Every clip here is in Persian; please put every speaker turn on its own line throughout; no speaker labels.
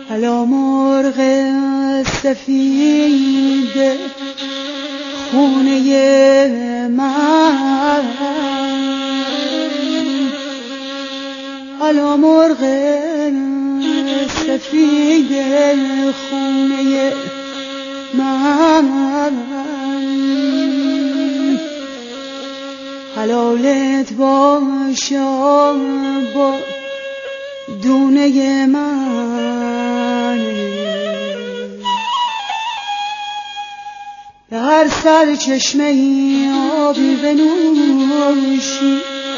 الا مرغ سفید خونه من، الا مرغ سفید خونه من، حلالت باشم با دونه من، به هر سر چشمه ای آبی بنوشی،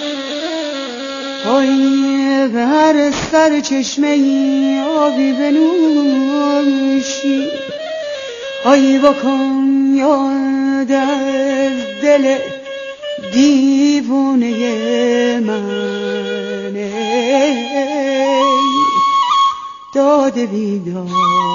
آی به هر سر چشمه ای آبی بنوشی، آی بکن یاد از دل دیوونه من، داد بیدار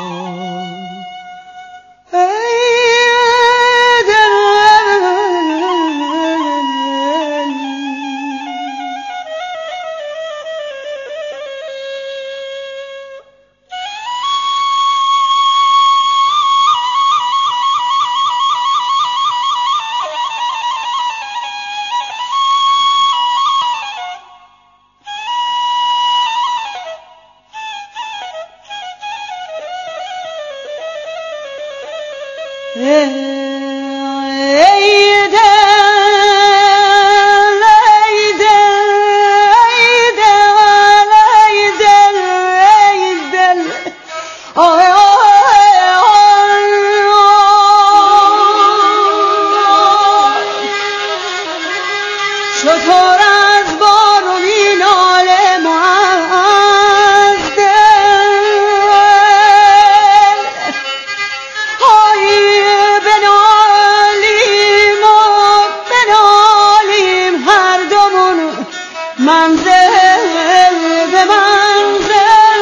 شطور از بار و مینال از دل، های بنالیم و بنالیم هر دومون منزل به منزل،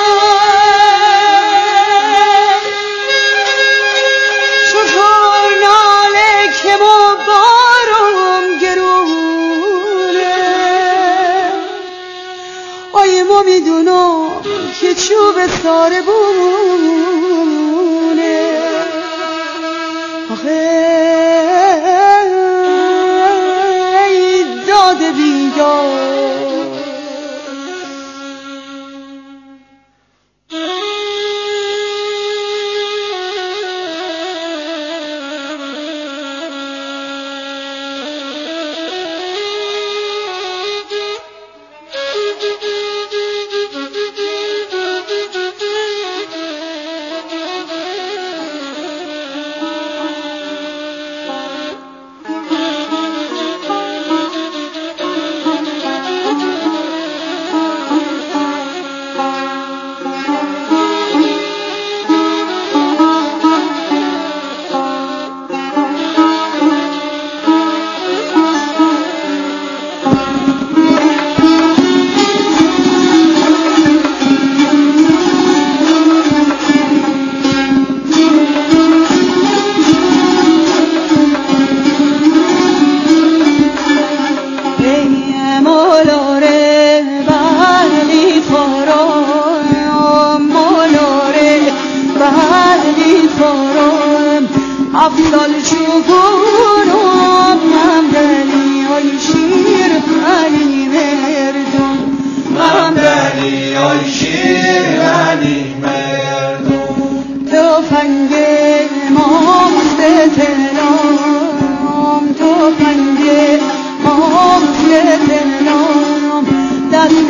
شطور ناله که ما بارم گرونه، آی ما میدونم که چوب ساره بونه، آخه ای داد بیدار افضل چوبونم ممدنی های شیر علی مردم،
ممدنی های شیر علی مردم،
تفنگ امام ستنام، تفنگ امام ستنام، دست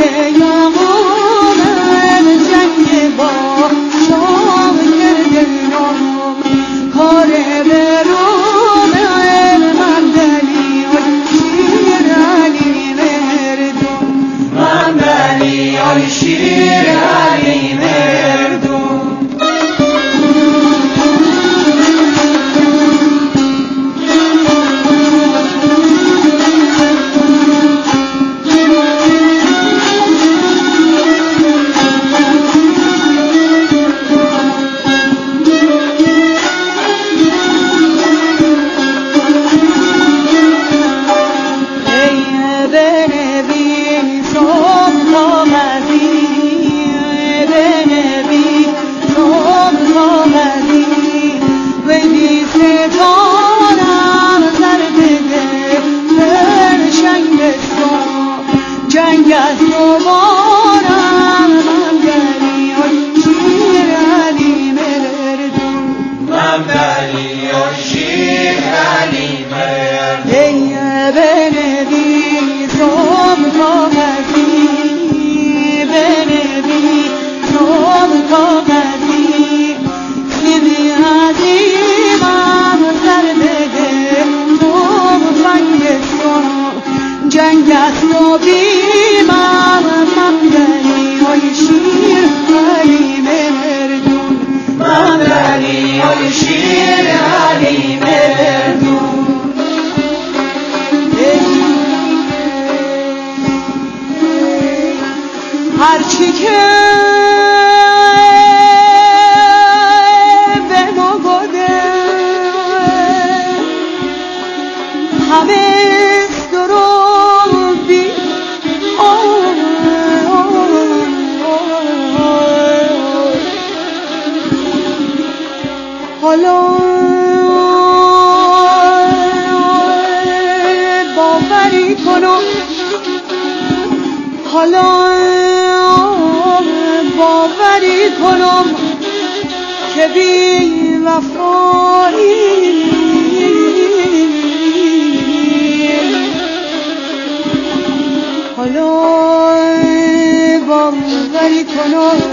یامونم جنگ با شام کردنام، کار برو جنگ از دوبارم ممدنی و شیر علی مردون
ممدنی و شیر علی مردون
ای بنویسم کاغذی بنویسم کاغذی سیبی عظیمم سر بده جنگ است و بیمم ممدنی و شیر علی مردون
ممدنی و شیر علی مردون
هرچی که به ما گده همه حالا باوری کنم که بی وفایی حالا باوری کنم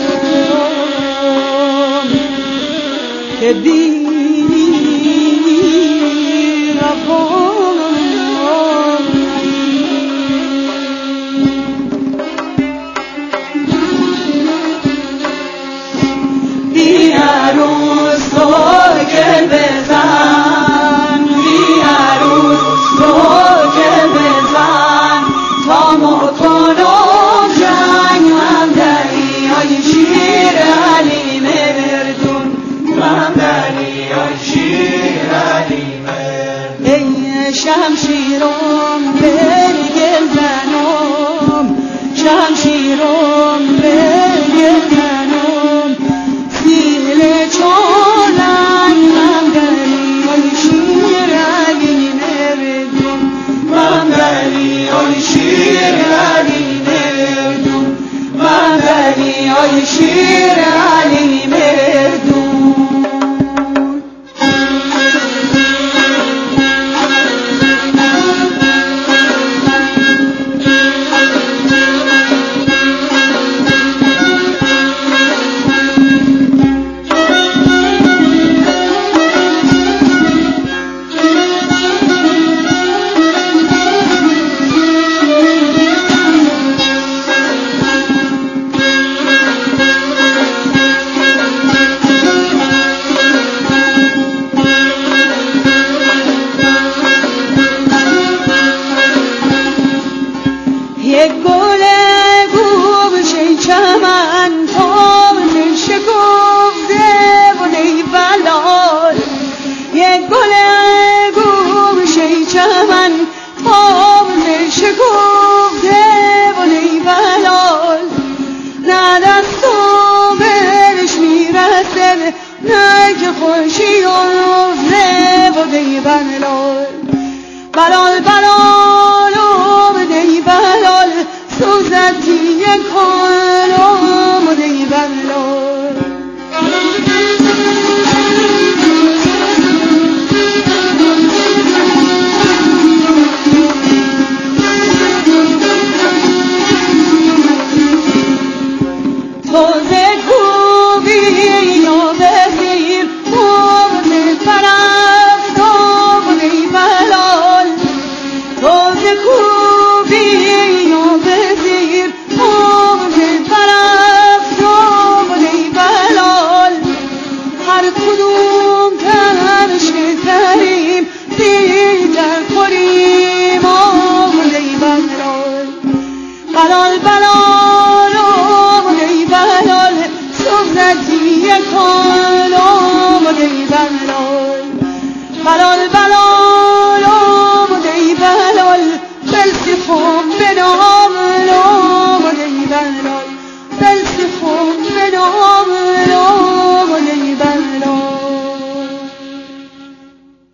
که بی شمشیرم به گل زنم شمشیرم به گل زنم سیل چالن ممدنی و شیر علی مردون
ممدنی و شیر علی مردون ممدنی و شیر علی مردون
یک گل گوشه چمن تازه شکفته و ای بلال یک گل گوشه چمن تازه شکفته و ای بلال نه دستم برش میرسه نه که خوشی افته و ای بلال بلال بلال ای بلال سوزتی کالم ای بلال توزه کوبی یا بزیر موزه پرفتم ای بلال توزه کوبی یا بزیر موزه پرفتم ای بلال هر کدوم تنشه تریم دیگر خوریم ای بلال بلال بلال ای بلال سوزتی کن